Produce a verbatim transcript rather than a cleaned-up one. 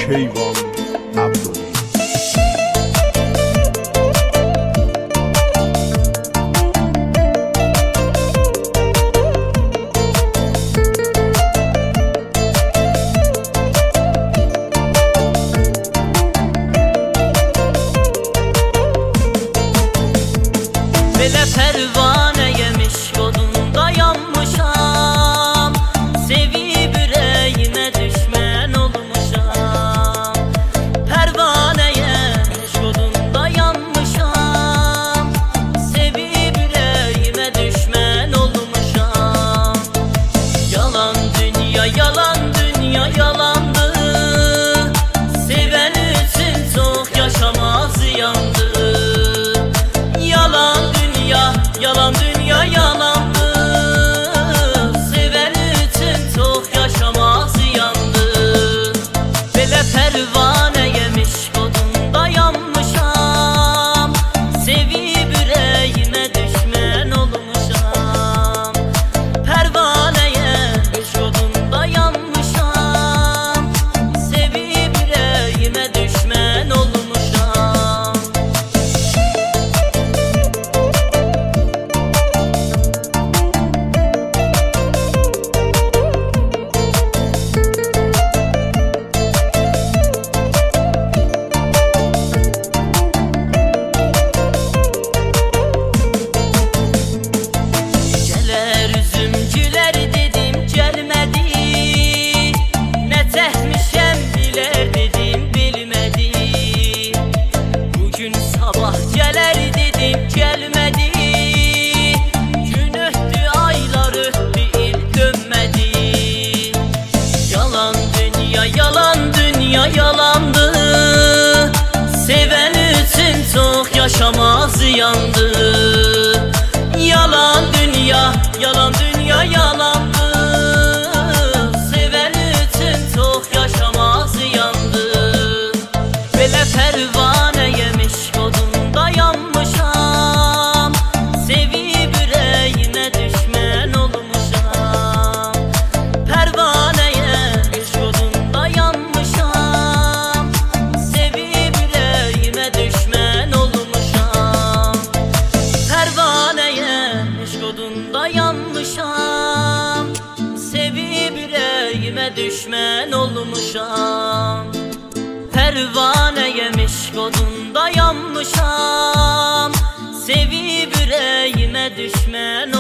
Keyvan Abdul. Belə pərvanəyəmiş qodunda yanmışam, sevib ürəyimə düşmən olmuşam. Pərvanəyəmiş qodunda yanmışam, sevib ürəyimə düşmən olmuşam. Yalan dünya, yalan dünya, yalandır, sevən üçün çox yaşamaq ziyandır. Yalan Yalan dünya yalandır, seven üçün çox yaşamaq ziyandır. Belə pərvanəyəmiş qodunda yanmışam, sevib ürəyimə düşmən olmuşam. Pərvanəyəmiş qodunda yanmışam, sevib ürəyimə düşmən olmuşam. Sabah gələr dedim, gəlmədi. Gün ötdü, aylar ötdü, il dönmədi. Yalan dünya, yalan dünya, yalandır, sevən üçün çox yaşamaq ziyandır. Yalan dünya, yalan dünya, yalandır, sevən üçün çox yaşamaq ziyandır. Belə pərvanəyəmiş qodunda yanmışam, sevib ürəyimə düşmən olmuşam. Pərvanəyəmiş qodunda yanmışam, sevib ürəyimə düşmən olmuşam. Pərvanəyəmiş qodunda yanmışam, sevib ürəyimə düşmən olmuşam. Pərvanəyəmiş qodunda yanmışam, sevib ürəyimə düşmən